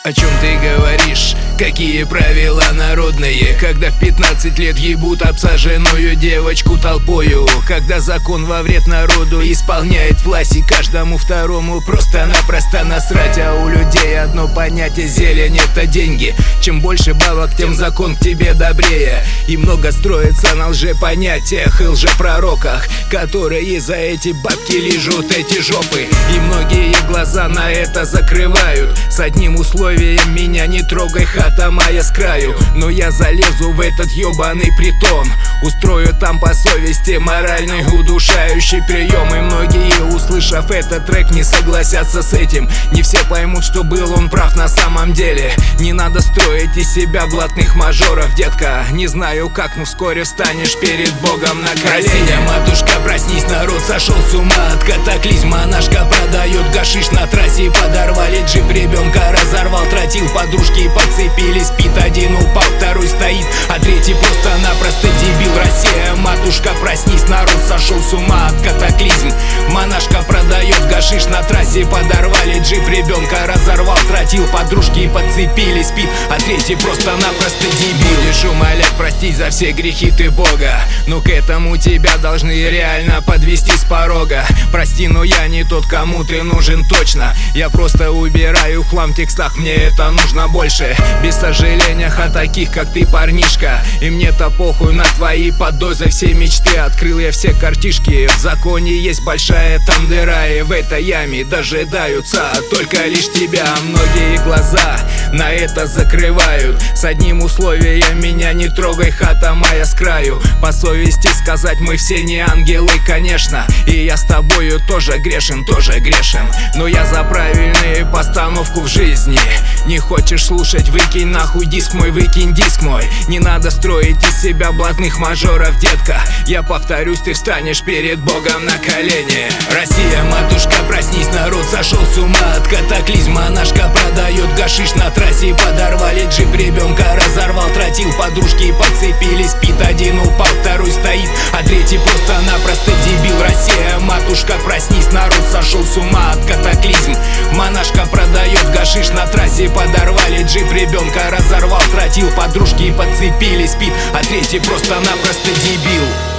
О чем ты говоришь? Какие правила народные? Когда в 15 лет ебут обсаженную девочку толпою, когда закон во вред народу исполняет власть, и каждому второму просто-напросто насрать. А у людей одно понятие: зелень — это деньги. Чем больше бабок, тем закон к тебе добрее. И много строится на лжепонятиях и лжепророках, которые за эти бабки лижут эти жопы. И многие глаза на это закрывают с одним условием: меня не трогай, хата моя с краю. Но я залезу в этот ебаный притон, устрою там по совести моральный удушающий прием. И многие, услышав этот трек, не согласятся с этим. Не все поймут, что был он прав на самом деле. Не надо строить из себя блатных мажоров, детка. Не знаю как, но вскоре встанешь перед Богом на колени. Россия, матушка, проснись, народ сошел с ума от катаклизма. Монашка продает гашиш на трассе, подорвали джип, ребенка разорвал, тротил, подружки подцепили, спит. Один упал, второй стоит, а третий просто-напросто дебил. Россия, матушка, проснись, народ сошел с ума от катаклизм. Монашка продает гашиш на трассе, подорвали джип, ребенка разорвал, тротил, подружки подцепили, спит, а третий просто-напросто дебил. Будешь умолять простить за все грехи ты Бога, но к этому тебя должны реально подвести с порога. Прости, но я не тот, кому ты нужен точно. Я просто убираю хлам в текстах, мне это нужно больше. Без сожаления о таких, как ты, парнишка. И мне-то похуй на твои поддозы, все мечты. Открыл я все картишки, в законе есть большая там дыра, и в этой яме дожидаются только лишь тебя. Многие глаза на это закрывают с одним условием: меня не трогай, хата моя с краю. По совести сказать, мы все не ангелы, конечно, и я с тобою тоже грешен, но я за правильную постановку в жизни. Не хочешь слушать — выкинь нахуй диск мой, выкинь диск мой. Не надо строить из себя блатных мажоров, детка. Я повторюсь, ты встанешь перед Богом на колени. Россия, матушка, проснись, народ сошел с ума от катаклизма. Монашка продает гашиш на трассе, подорвали джип, ребенка разорвал, тротил, подружки подцепили, спит. Один упал, второй стоит, а третий просто-напросто дебил. Россия, матушка, проснись, народ сошел с ума от катаклизм. Монашка продает гашиш на трассе, подорвали джип, ребенка разорвал, тротил, подружки подцепили, спит, а третий просто-напросто дебил.